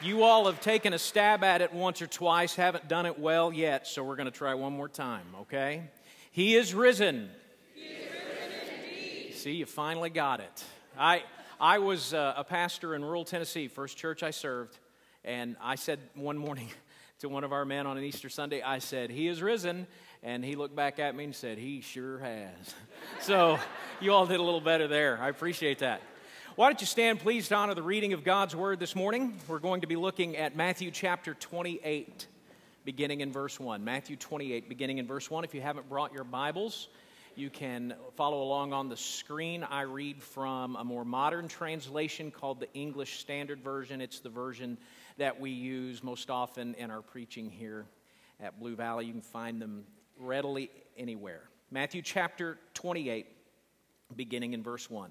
You all have taken a stab at it once or twice, haven't done it well yet, so we're going to try one more time, okay? He is risen. He is risen indeed. See, you finally got it. I was a pastor in rural Tennessee, first church I served, and I said one morning to one of our men on an Easter Sunday, I said, "He is risen," and he looked back at me and said, "He sure has." So you all did a little better there. I appreciate that. Why don't you stand, please, to honor the reading of God's Word this morning. We're going to be looking at Matthew chapter 28, beginning in verse 1. Matthew 28, beginning in verse 1. If you haven't brought your Bibles, you can follow along on the screen. I read from a more modern translation called the English Standard Version. It's the version that we use most often in our preaching here at Blue Valley. You can find them readily anywhere. Matthew chapter 28, beginning in verse 1.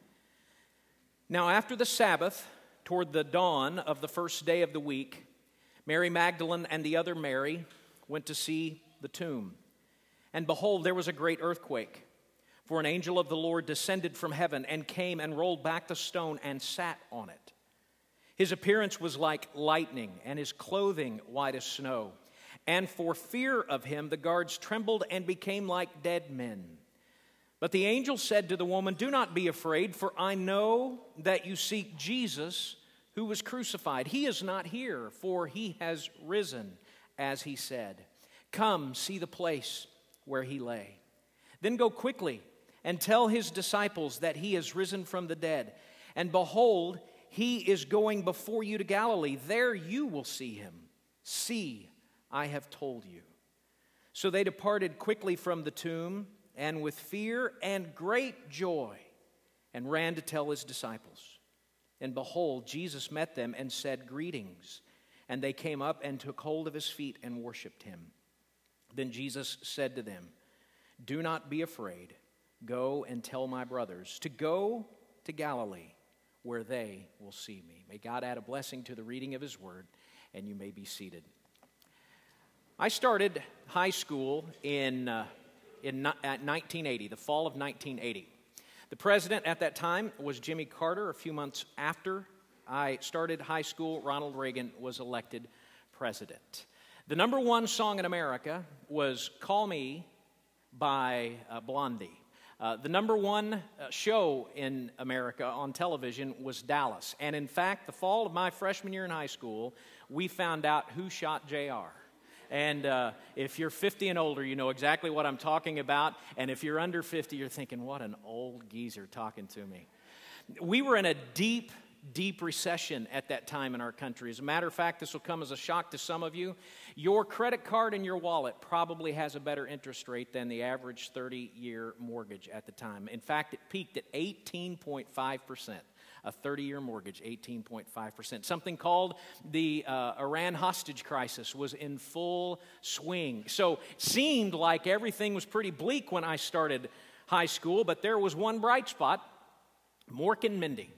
Now after the Sabbath, toward the dawn of the first day of the week, Mary Magdalene and the other Mary went to see the tomb. And behold, there was a great earthquake, for an angel of the Lord descended from heaven and came and rolled back the stone and sat on it. His appearance was like lightning, and his clothing white as snow. And for fear of him, the guards trembled and became like dead men. But the angel said to the woman, "Do not be afraid, for I know that you seek Jesus who was crucified. He is not here, for he has risen, as he said. Come, see the place where he lay. Then go quickly and tell his disciples that he is risen from the dead. And behold, he is going before you to Galilee. There you will see him. See, I have told you." So they departed quickly from the tomb, and with fear and great joy, and ran to tell his disciples. And behold, Jesus met them and said, "Greetings." And they came up and took hold of his feet and worshipped him. Then Jesus said to them, "Do not be afraid. Go and tell my brothers to go to Galilee, where they will see me." May God add a blessing to the reading of his word, and you may be seated. I started high school in 1980, the fall of 1980. The president at that time was Jimmy Carter. A few months after I started high school, Ronald Reagan was elected president. The number one song in America was "Call Me" by Blondie. The number one show in America on television was Dallas. And in fact, the fall of my freshman year in high school, we found out who shot JR. And if you're 50 and older, you know exactly what I'm talking about. And if you're under 50, you're thinking, what an old geezer talking to me. We were in a deep recession at that time in our country. As a matter of fact, this will come as a shock to some of you. Your credit card in your wallet probably has a better interest rate than the average 30-year mortgage at the time. In fact, it peaked at 18.5%. A 30-year mortgage, 18.5%. Something called the Iran hostage crisis was in full swing. So it seemed like everything was pretty bleak when I started high school, but there was one bright spot, Mork and Mindy.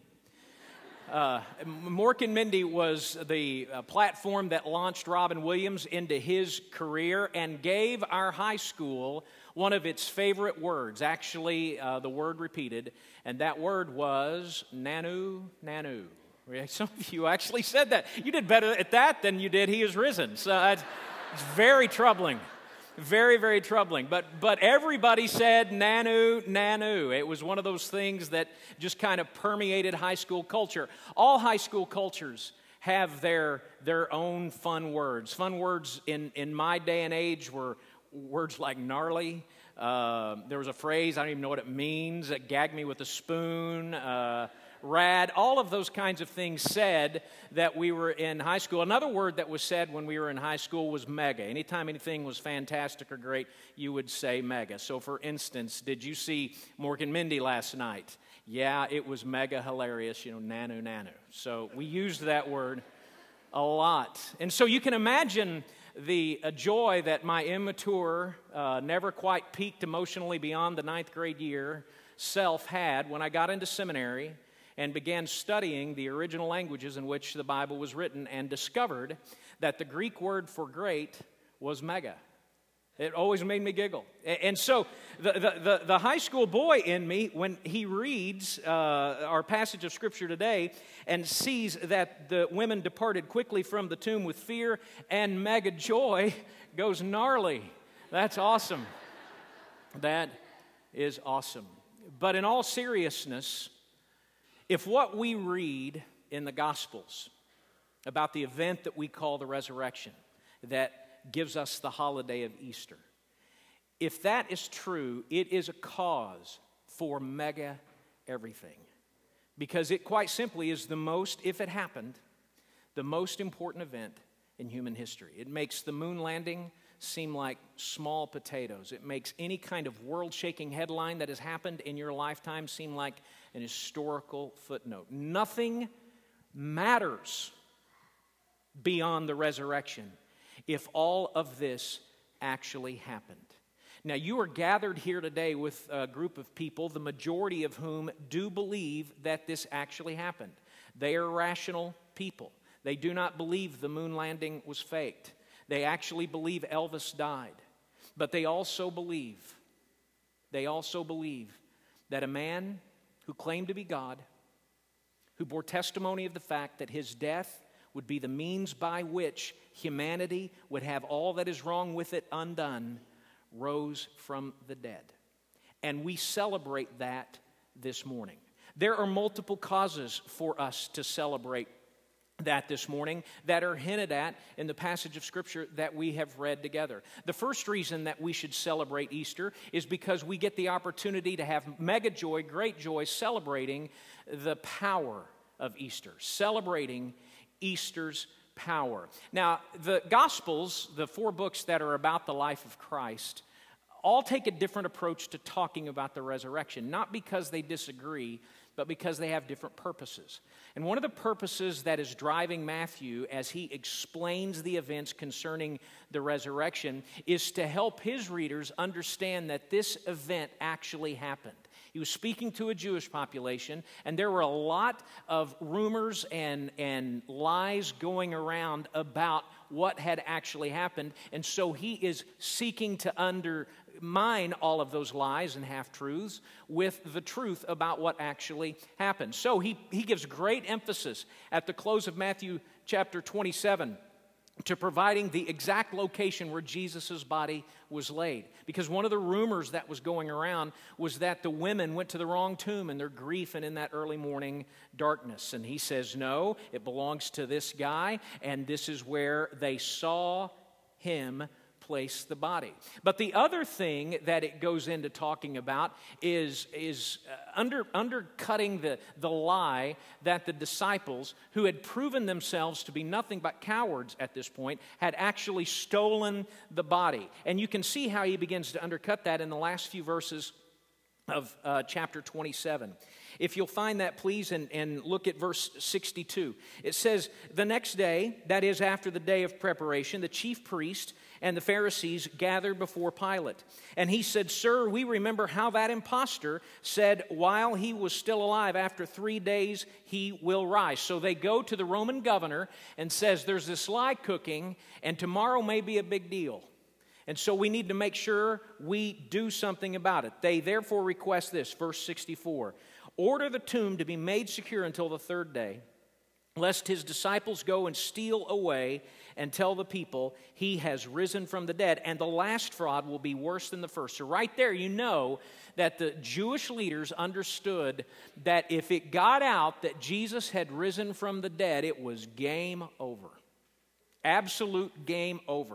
Mork and Mindy was the platform that launched Robin Williams into his career and gave our high school one of its favorite words. Actually, the word repeated, and that word was Nanu, Nanu. Some of you actually said that. You did better at that than you did "He is risen." So it's very troubling. Very, very troubling. But everybody said Nanu, Nanu. It was one of those things that just kind of permeated high school culture. All high school cultures have their own fun words. Fun words in my day and age were words like gnarly. There was a phrase, I don't even know what it means, "gag me with a spoon," rad, all of those kinds of things said that we were in high school. Another word that was said when we were in high school was mega. Anytime anything was fantastic or great, you would say mega. So for instance, did you see Mork and Mindy last night? Yeah, it was mega hilarious, Nanu, Nanu. So we used that word a lot. And so you can imagine the joy that my immature, never quite peaked emotionally beyond the 9th grade year self had when I got into seminary and began studying the original languages in which the Bible was written and discovered that the Greek word for great was mega. It always made me giggle. And so the high school boy in me, when he reads our passage of Scripture today and sees that the women departed quickly from the tomb with fear and mega joy, goes gnarly. That's awesome. That is awesome. But in all seriousness, if what we read in the Gospels about the event that we call the resurrection, that gives us the holiday of Easter, if that is true, it is a cause for mega everything. Because it quite simply is if it happened, the most important event in human history. It makes the moon landing seem like small potatoes. It makes any kind of world-shaking headline that has happened in your lifetime seem like an historical footnote. Nothing matters beyond the resurrection if all of this actually happened. Now, you are gathered here today with a group of people, the majority of whom do believe that this actually happened. They are rational people. They do not believe the moon landing was faked. They actually believe Elvis died. But they also believe that a man who claimed to be God, who bore testimony of the fact that his death would be the means by which humanity would have all that is wrong with it undone, rose from the dead. And we celebrate that this morning. There are multiple causes for us to celebrate that this morning that are hinted at in the passage of Scripture that we have read together. The first reason that we should celebrate Easter is because we get the opportunity to have mega joy, great joy, celebrating the power of Easter, celebrating Easter's power. Now, the Gospels, the 4 books that are about the life of Christ, all take a different approach to talking about the resurrection, not because they disagree, but because they have different purposes. And one of the purposes that is driving Matthew as he explains the events concerning the resurrection is to help his readers understand that this event actually happened. He was speaking to a Jewish population, and there were a lot of rumors and lies going around about what had actually happened. And so he is seeking to undermine all of those lies and half-truths with the truth about what actually happened. So he gives great emphasis at the close of Matthew chapter 27 to providing the exact location where Jesus' body was laid. Because one of the rumors that was going around was that the women went to the wrong tomb in their grief and in that early morning darkness. And he says, no, it belongs to this guy, and this is where they saw him place the body. But the other thing that it goes into talking about is undercutting the lie that the disciples, who had proven themselves to be nothing but cowards at this point, had actually stolen the body. And you can see how he begins to undercut that in the last few verses of chapter 27. If you'll find that, please, and look at verse 62. It says, the next day, that is after the day of preparation, the chief priest and the Pharisees gathered before Pilate. And he said, sir, we remember how that impostor said while he was still alive, after 3 days he will rise. So they go to the Roman governor and says, there's this lie cooking, and tomorrow may be a big deal. And so we need to make sure we do something about it. They therefore request this, verse 64. Order the tomb to be made secure until the 3rd day, lest his disciples go and steal away and tell the people he has risen from the dead, and the last fraud will be worse than the first. So right there you know that the Jewish leaders understood that if it got out that Jesus had risen from the dead, it was game over. Absolute game over.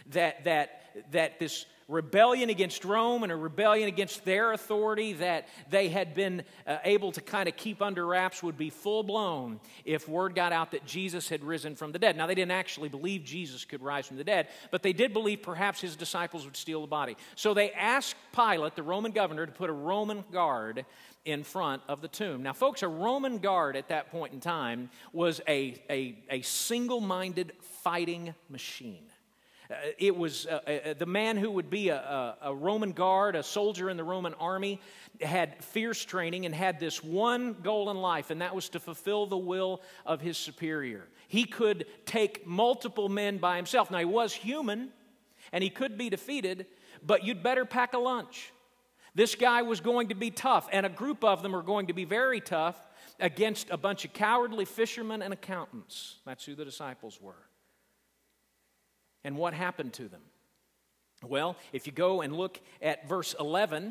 That this rebellion against Rome and a rebellion against their authority that they had been able to kind of keep under wraps would be full-blown if word got out that Jesus had risen from the dead. Now, they didn't actually believe Jesus could rise from the dead, but they did believe perhaps his disciples would steal the body. So they asked Pilate, the Roman governor, to put a Roman guard in front of the tomb. Now, folks, a Roman guard at that point in time was a single-minded fighting machine. It was the man who would be a Roman guard, a soldier in the Roman army, had fierce training and had this one goal in life, and that was to fulfill the will of his superior. He could take multiple men by himself. Now, he was human, and he could be defeated, but you'd better pack a lunch. This guy was going to be tough, and a group of them are going to be very tough against a bunch of cowardly fishermen and accountants. That's who the disciples were. And what happened to them? Well, if you go and look at verse 11,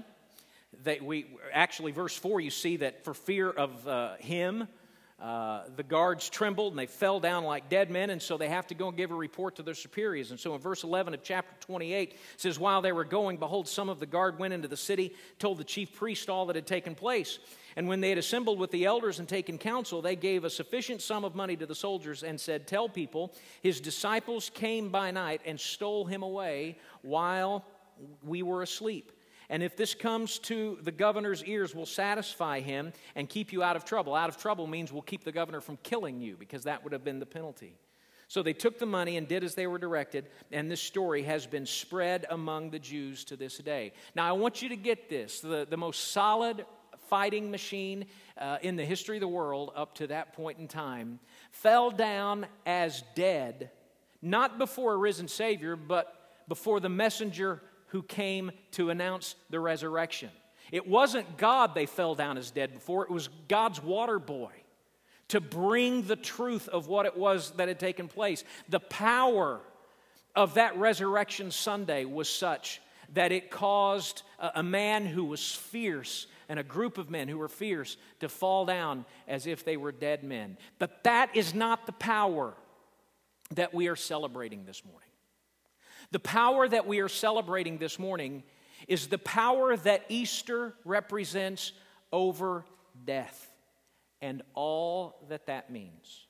verse 4, you see that for fear of him, the guards trembled and they fell down like dead men, and so they have to go and give a report to their superiors. And so in verse 11 of chapter 28, it says, while they were going, behold, some of the guard went into the city, told the chief priest all that had taken place. And when they had assembled with the elders and taken counsel, they gave a sufficient sum of money to the soldiers and said, tell people, his disciples came by night and stole him away while we were asleep. And if this comes to the governor's ears, we'll satisfy him and keep you out of trouble. Out of trouble means we'll keep the governor from killing you, because that would have been the penalty. So they took the money and did as they were directed, and this story has been spread among the Jews to this day. Now I want you to get this. The most solid fighting machine in the history of the world up to that point in time fell down as dead, not before a risen Savior, but before the messenger who came to announce the resurrection. It wasn't God they fell down as dead before, it was God's water boy to bring the truth of what it was that had taken place. The power of that resurrection Sunday was such that it caused a man who was fierce and a group of men who were fierce to fall down as if they were dead men. But that is not the power that we are celebrating this morning. The power that we are celebrating this morning is the power that Easter represents over death and all that that means.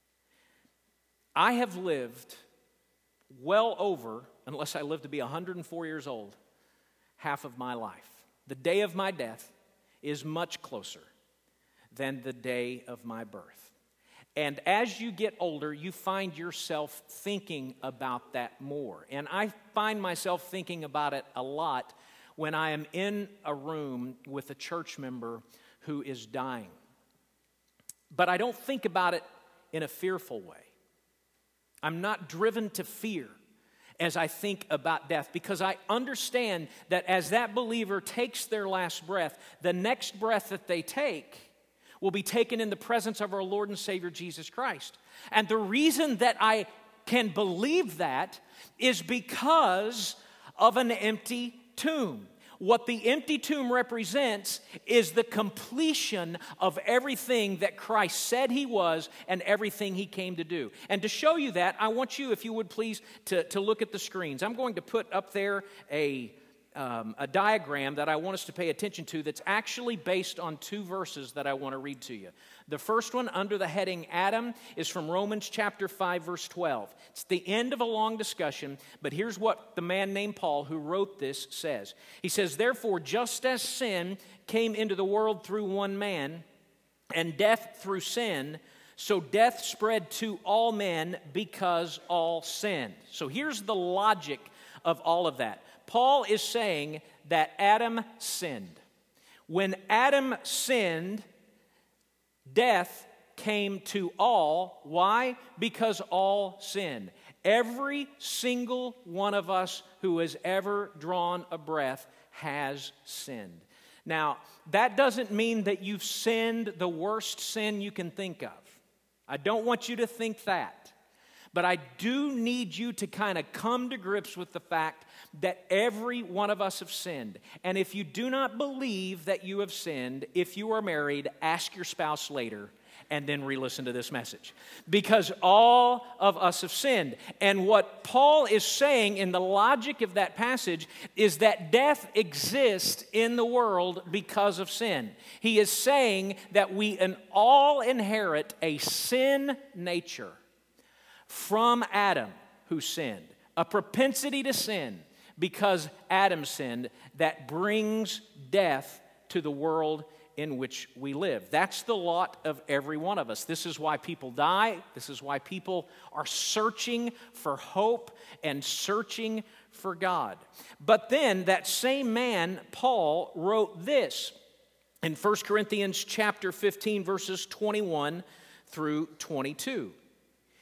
I have lived well over, unless I live to be 104 years old, half of my life. The day of my death is much closer than the day of my birth. And as you get older, you find yourself thinking about that more. And I find myself thinking about it a lot when I am in a room with a church member who is dying. But I don't think about it in a fearful way. I'm not driven to fear as I think about death, because I understand that as that believer takes their last breath, the next breath that they take will be taken in the presence of our Lord and Savior Jesus Christ. And the reason that I can believe that is because of an empty tomb. What the empty tomb represents is the completion of everything that Christ said he was and everything he came to do. And to show you that, I want you, if you would please, to look at the screens. I'm going to put up there a diagram that I want us to pay attention to that's actually based on two verses that I want to read to you. The first one, under the heading Adam, is from Romans chapter 5, verse 12. It's the end of a long discussion, but here's what the man named Paul, who wrote this, says. He says, therefore, just as sin came into the world through one man, and death through sin, so death spread to all men because all sinned. So here's the logic of all of that. Paul is saying that Adam sinned. When Adam sinned, death came to all. Why? Because all sinned. Every single one of us who has ever drawn a breath has sinned. Now, that doesn't mean that you've sinned the worst sin you can think of. I don't want you to think that. But I do need you to kind of come to grips with the fact that every one of us have sinned. And if you do not believe that you have sinned, if you are married, ask your spouse later and then re-listen to this message. Because all of us have sinned. And what Paul is saying in the logic of that passage is that death exists in the world because of sin. He is saying that we all inherit a sin nature from Adam, who sinned, a propensity to sin because Adam sinned that brings death to the world in which we live. That's the lot of every one of us. This is why people die. This is why people are searching for hope and searching for God. But then that same man, Paul, wrote this in 1 Corinthians chapter 15, verses 21 through 22.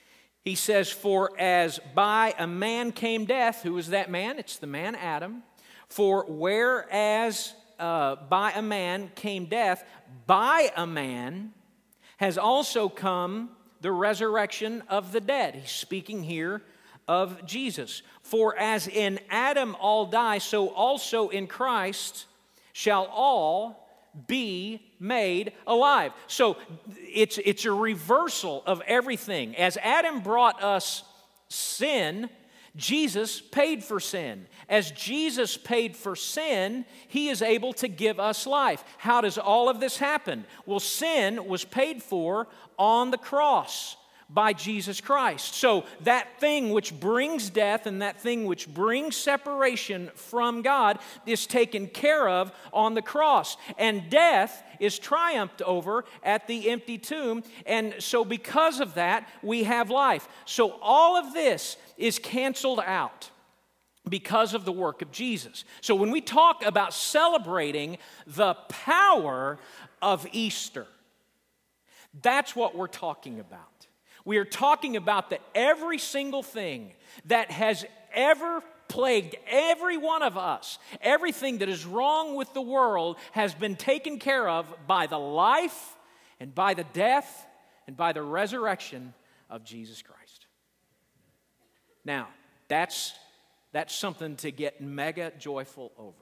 He says, for as by a man came death, who is that man? It's the man Adam. For whereas by a man came death, by a man has also come the resurrection of the dead. He's speaking here of Jesus. For as in Adam all die, so also in Christ shall all be made alive. So it's a reversal of everything. As Adam brought us sin, Jesus paid for sin. As Jesus paid for sin, He is able to give us life. How does all of this happen? Well, sin was paid for on the cross by Jesus Christ. So that thing which brings death and that thing which brings separation from God is taken care of on the cross. And death is triumphed over at the empty tomb. And so because of that, we have life. So all of this is canceled out because of the work of Jesus. So when we talk about celebrating the power of Easter, that's what we're talking about. We are talking about that every single thing that has ever plagued every one of us, everything that is wrong with the world has been taken care of by the life and by the death and by the resurrection of Jesus Christ. Now, that's something to get mega joyful over.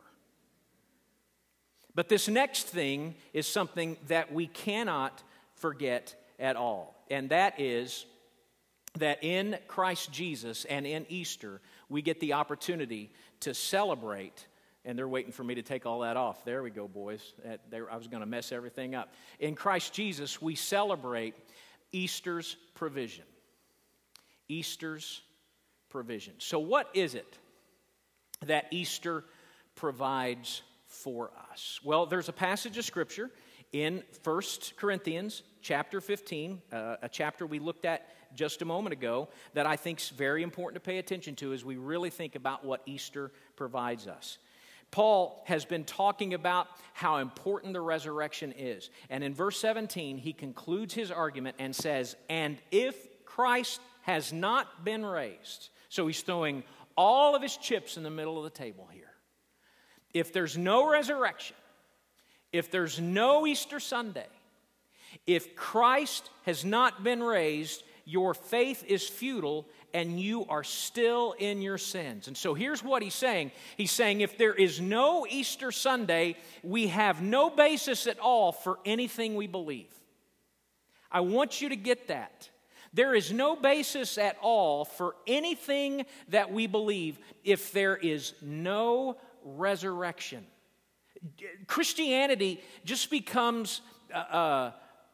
But this next thing is something that we cannot forget at all. And that is that in Christ Jesus and in Easter, we get the opportunity to celebrate. And they're waiting for me to take all that off. There we go, boys. I was going to mess everything up. In Christ Jesus, we celebrate Easter's provision. Easter's provision. So what is it that Easter provides for us? Well, there's a passage of Scripture in 1 Corinthians chapter 15, a chapter we looked at just a moment ago, that I think is very important to pay attention to as we really think about what Easter provides us. Paul has been talking about how important the resurrection is. And in verse 17, he concludes his argument and says, and if Christ has not been raised, so he's throwing all of his chips in the middle of the table here. If there's no resurrection, if there's no Easter Sunday, if Christ has not been raised, your faith is futile and you are still in your sins. And so here's what he's saying. He's saying if there is no Easter Sunday, we have no basis at all for anything we believe. I want you to get that. There is no basis at all for anything that we believe if there is no resurrection. Christianity just becomes a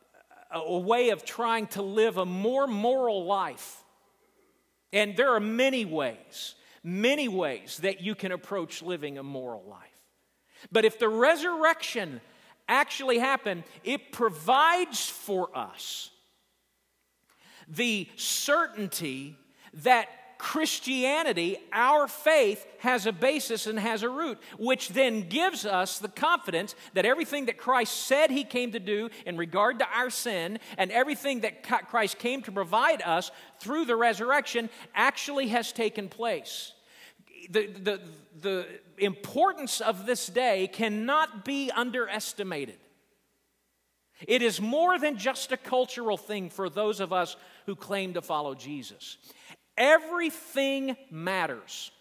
way of trying to live a more moral life. And there are many ways that you can approach living a moral life. But if the resurrection actually happened, it provides for us the certainty that Christianity, our faith, has a basis and has a root, which then gives us the confidence that everything that Christ said He came to do in regard to our sin and everything that Christ came to provide us through the resurrection actually has taken place. The importance of this day cannot be underestimated. It is more than just a cultural thing for those of us who claim to follow Jesus. Everything matters.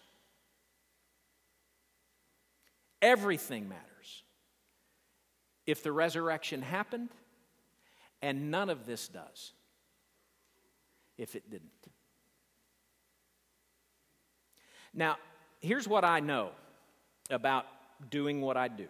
Everything matters. If the resurrection happened, and none of this does if it didn't. Now, here's what I know about doing what I do.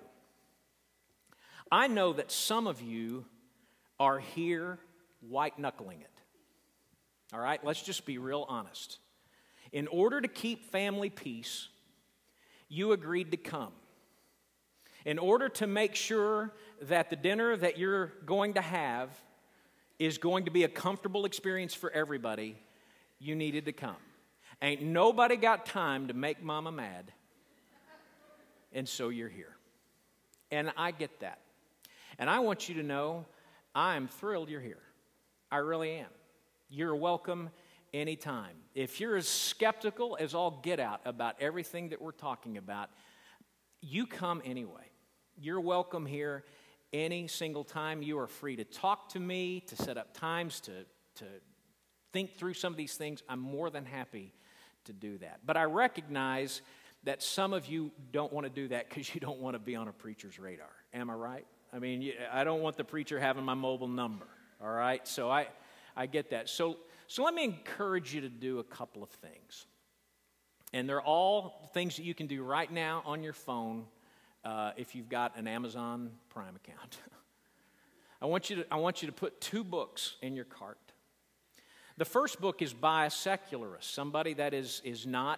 I know that some of you are here white-knuckling it. All right, let's just be real honest. In order to keep family peace, you agreed to come. In order to make sure that the dinner that you're going to have is going to be a comfortable experience for everybody, you needed to come. Ain't nobody got time to make mama mad, and so you're here. And I get that. And I want you to know I am thrilled you're here. I really am. You're welcome anytime. If you're as skeptical as all get out about everything that we're talking about, you come anyway. You're welcome here any single time. You are free to talk to me, to set up times to think through some of these things. I'm more than happy to do that. But I recognize that some of you don't want to do that because you don't want to be on a preacher's radar. Am I right? I mean, I don't want the preacher having my mobile number, all right? So I get that. So let me encourage you to do a couple of things. And they're all things that you can do right now on your phone if you've got an Amazon Prime account. I want you to put 2 books in your cart. The first book is by a secularist, somebody that is not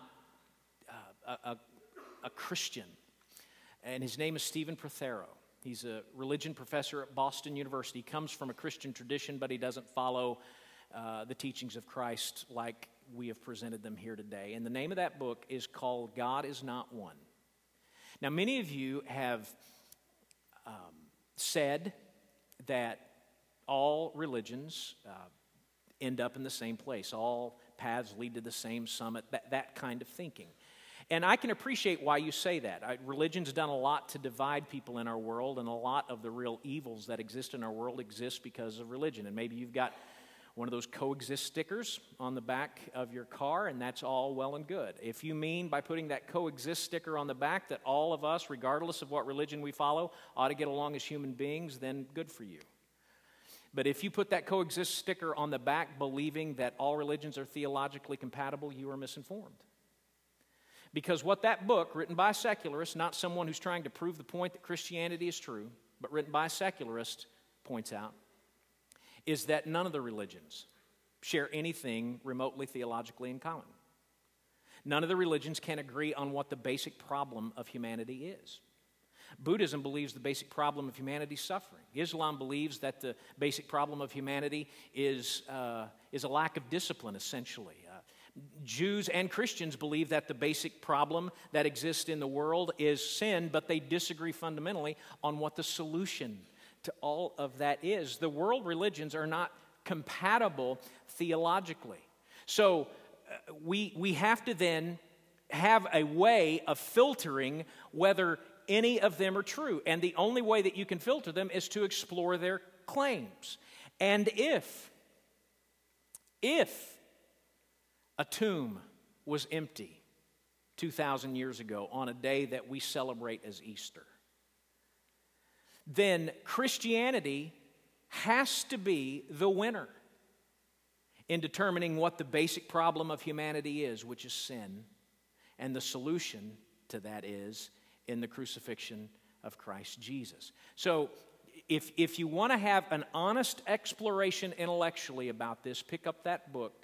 a Christian, and his name is Stephen Prothero. He's a religion professor at Boston University. He comes from a Christian tradition, but he doesn't follow the teachings of Christ like we have presented them here today. And the name of that book is called God Is Not One. Now, many of you have said that all religions end up in the same place. All paths lead to the same summit, that kind of thinking. And I can appreciate why you say that. Religion's done a lot to divide people in our world, and a lot of the real evils that exist in our world exist because of religion. And maybe you've got one of those coexist stickers on the back of your car, and that's all well and good. If you mean by putting that coexist sticker on the back that all of us, regardless of what religion we follow, ought to get along as human beings, then good for you. But if you put that coexist sticker on the back believing that all religions are theologically compatible, you are misinformed. Because what that book, written by a secularist, not someone who's trying to prove the point that Christianity is true, but written by a secularist, points out, is that none of the religions share anything remotely theologically in common. None of the religions can agree on what the basic problem of humanity is. Buddhism believes the basic problem of humanity is suffering. Islam believes that the basic problem of humanity is a lack of discipline, essentially. Jews and Christians believe that the basic problem that exists in the world is sin, but they disagree fundamentally on what the solution to all of that is. The world religions are not compatible theologically. So we have to then have a way of filtering whether any of them are true. And the only way that you can filter them is to explore their claims. And if a tomb was empty 2,000 years ago on a day that we celebrate as Easter, then Christianity has to be the winner in determining what the basic problem of humanity is, which is sin, and the solution to that is in the crucifixion of Christ Jesus. So if you want to have an honest exploration intellectually about this, pick up that book,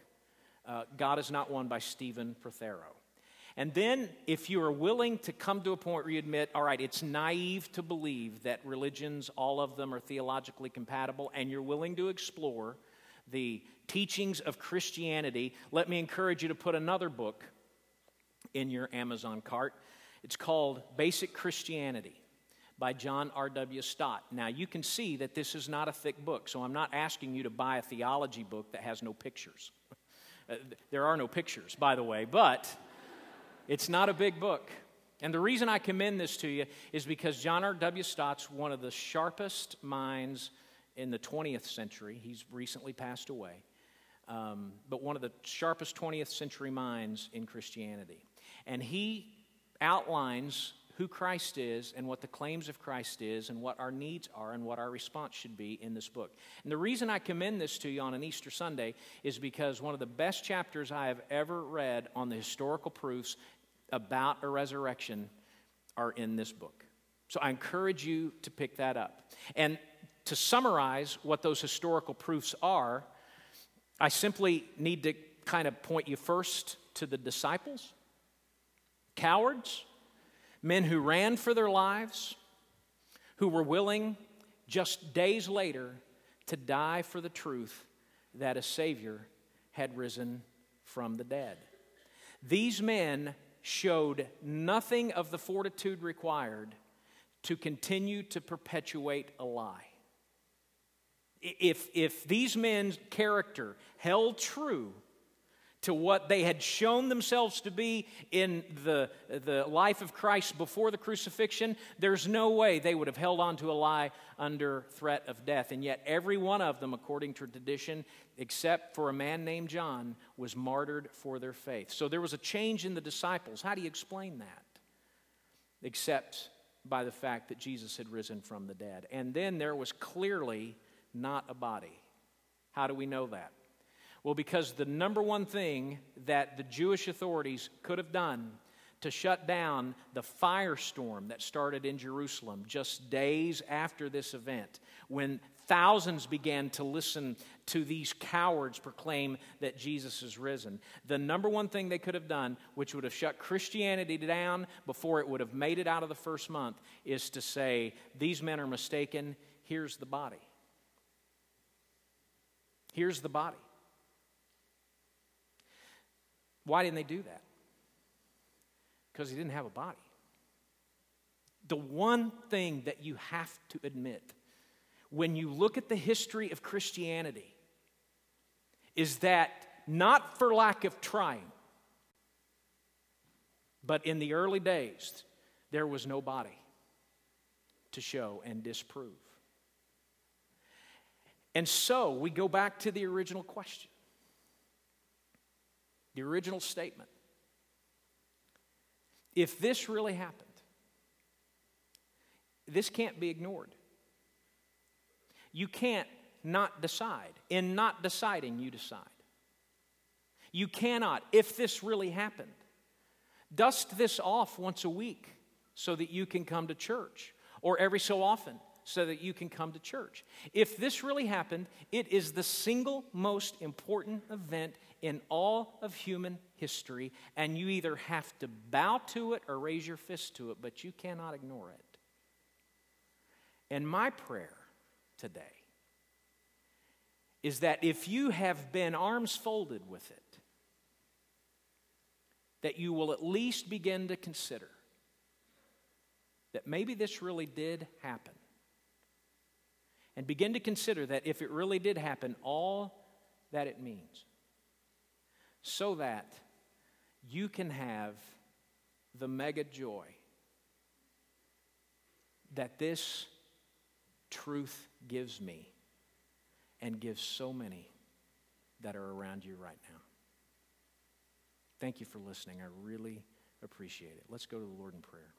God Is Not One by Stephen Prothero. And then if you are willing to come to a point where you admit, all right, it's naive to believe that religions, all of them are theologically compatible, and you're willing to explore the teachings of Christianity, let me encourage you to put another book in your Amazon cart. It's called Basic Christianity by John R.W. Stott. Now, you can see that this is not a thick book, so I'm not asking you to buy a theology book that has no pictures. There are no pictures, by the way, but it's not a big book. And the reason I commend this to you is because John R.W. Stott's one of the sharpest minds in the 20th century. He's recently passed away. But one of the sharpest 20th century minds in Christianity. And he outlines who Christ is and what the claims of Christ is and what our needs are and what our response should be in this book. And the reason I commend this to you on an Easter Sunday is because one of the best chapters I have ever read on the historical proofs about a resurrection are in this book. So I encourage you to pick that up. And to summarize what those historical proofs are, I simply need to kind of point you first to the disciples, cowards, men who ran for their lives, who were willing just days later to die for the truth that a Savior had risen from the dead. These men showed nothing of the fortitude required to continue to perpetuate a lie. If these men's character held true to what they had shown themselves to be in the life of Christ before the crucifixion, there's no way they would have held on to a lie under threat of death. And yet every one of them, according to tradition, except for a man named John, was martyred for their faith. So there was a change in the disciples. How do you explain that? Except by the fact that Jesus had risen from the dead. And then there was clearly not a body. How do we know that? Well, because the number one thing that the Jewish authorities could have done to shut down the firestorm that started in Jerusalem just days after this event, when thousands began to listen to these cowards proclaim that Jesus is risen, the number one thing they could have done, which would have shut Christianity down before it would have made it out of the first month, is to say, these men are mistaken, here's the body. Here's the body. Why didn't they do that? Because he didn't have a body. The one thing that you have to admit when you look at the history of Christianity is that not for lack of trying, but in the early days, there was no body to show and disprove. And so we go back to the original question. The original statement. If this really happened, this can't be ignored. You can't not decide. In not deciding, you decide. You cannot, if this really happened, dust this off once a week so that you can come to church, or every so often so that you can come to church. If this really happened, it is the single most important event in all of human history, and you either have to bow to it or raise your fist to it, but you cannot ignore it. And my prayer today is that if you have been arms folded with it, that you will at least begin to consider that maybe this really did happen. And begin to consider that if it really did happen, all that it means. So that you can have the mega joy that this truth gives me and gives so many that are around you right now. Thank you for listening. I really appreciate it. Let's go to the Lord in prayer.